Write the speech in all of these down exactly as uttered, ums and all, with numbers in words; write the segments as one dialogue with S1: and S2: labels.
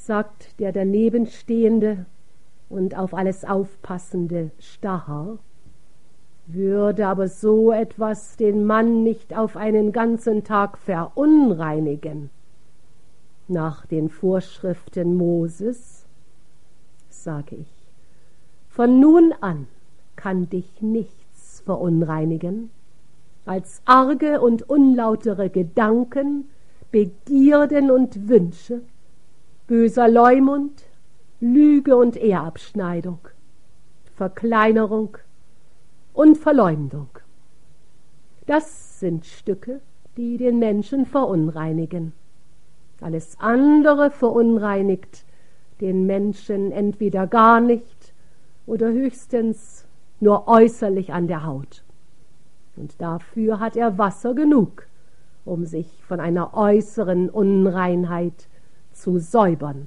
S1: sagt der Danebenstehende und auf alles aufpassende Stacher, würde aber so etwas den Mann nicht auf einen ganzen Tag verunreinigen. Nach den Vorschriften Moses, sage ich, von nun an kann dich nichts verunreinigen, als arge und unlautere Gedanken, Begierden und Wünsche, böser Leumund, Lüge und Ehrabschneidung, Verkleinerung und Verleumdung. Das sind Stücke, die den Menschen verunreinigen. Alles andere verunreinigt den Menschen entweder gar nicht oder höchstens nur äußerlich an der Haut. Und dafür hat er Wasser genug, um sich von einer äußeren Unreinheit zu säubern.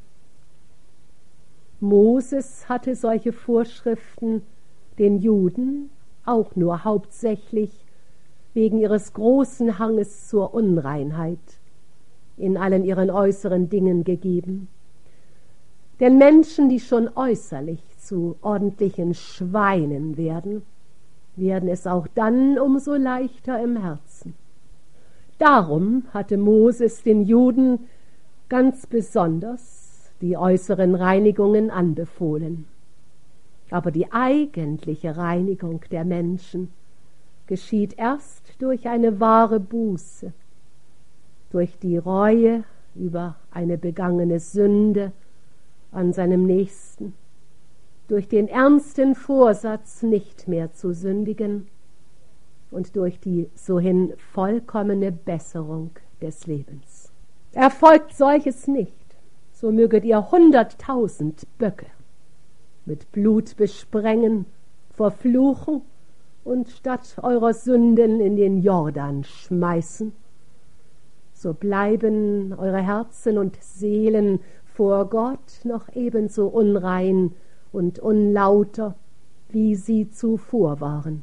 S1: Moses hatte solche Vorschriften den Juden auch nur hauptsächlich wegen ihres großen Hanges zur Unreinheit in allen ihren äußeren Dingen gegeben. Denn Menschen, die schon äußerlich zu ordentlichen Schweinen werden, werden es auch dann umso leichter im Herzen. Darum hatte Moses den Juden ganz besonders die äußeren Reinigungen anbefohlen. Aber die eigentliche Reinigung der Menschen geschieht erst durch eine wahre Buße, durch die Reue über eine begangene Sünde an seinem Nächsten, durch den ernsten Vorsatz, nicht mehr zu sündigen und durch die sohin vollkommene Besserung des Lebens. Erfolgt solches nicht, so möget ihr hunderttausend Böcke mit Blut besprengen, verfluchen und statt eurer Sünden in den Jordan schmeißen. So bleiben eure Herzen und Seelen vor Gott noch ebenso unrein und unlauter, wie sie zuvor waren.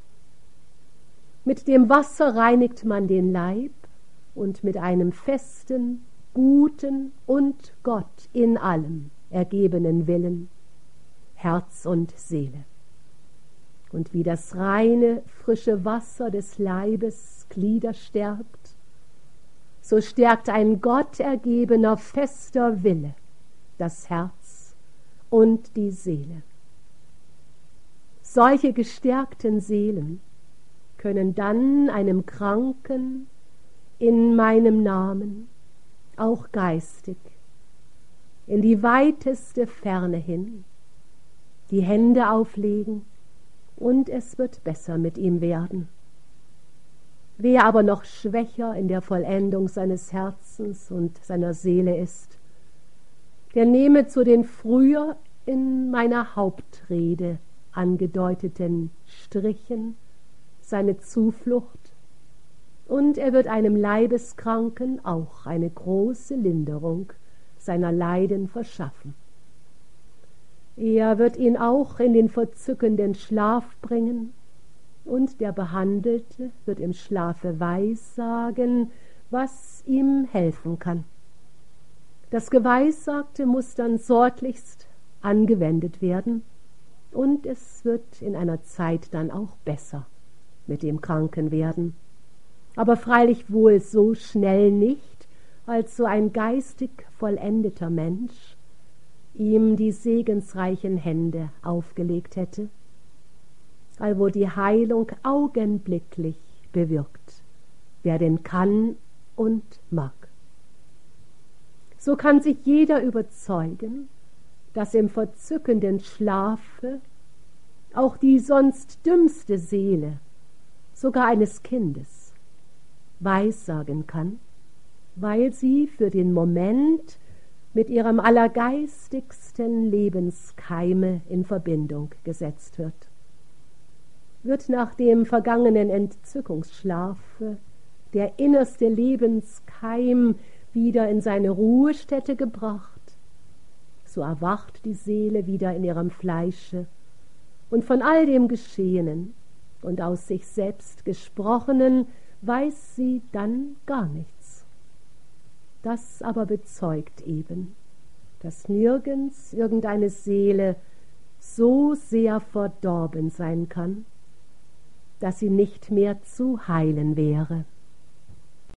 S1: Mit dem Wasser reinigt man den Leib und mit einem festen, guten und Gott in allem ergebenen Willen Herz und Seele. Und wie das reine, frische Wasser des Leibes Glieder stärkt, so stärkt ein Gott ergebener, fester Wille das Herz und die Seele. Solche gestärkten Seelen können dann einem Kranken in meinem Namen, auch geistig, in die weiteste Ferne hin, die Hände auflegen, und es wird besser mit ihm werden. Wer aber noch schwächer in der Vollendung seines Herzens und seiner Seele ist, der nehme zu den früher in meiner Hauptrede angedeuteten Strichen seine Zuflucht, und er wird einem Leibeskranken auch eine große Linderung seiner Leiden verschaffen. Er wird ihn auch in den verzückenden Schlaf bringen, und der Behandelte wird im Schlafe weissagen, was ihm helfen kann. Das Geweissagte muss dann sorglichst angewendet werden, und es wird in einer Zeit dann auch besser mit dem Kranken werden. Aber freilich wohl so schnell nicht, als so ein geistig vollendeter Mensch ihm die segensreichen Hände aufgelegt hätte, allwo die Heilung augenblicklich bewirkt, wer denn kann und mag. So kann sich jeder überzeugen, dass im verzückenden Schlafe auch die sonst dümmste Seele, sogar eines Kindes, weissagen kann, weil sie für den Moment mit ihrem allergeistigsten Lebenskeime in Verbindung gesetzt wird. Wird nach dem vergangenen Entzückungsschlafe der innerste Lebenskeim wieder in seine Ruhestätte gebracht, so erwacht die Seele wieder in ihrem Fleische, und von all dem Geschehenen und aus sich selbst Gesprochenen weiß sie dann gar nichts. Das aber bezeugt eben, dass nirgends irgendeine Seele so sehr verdorben sein kann, dass sie nicht mehr zu heilen wäre.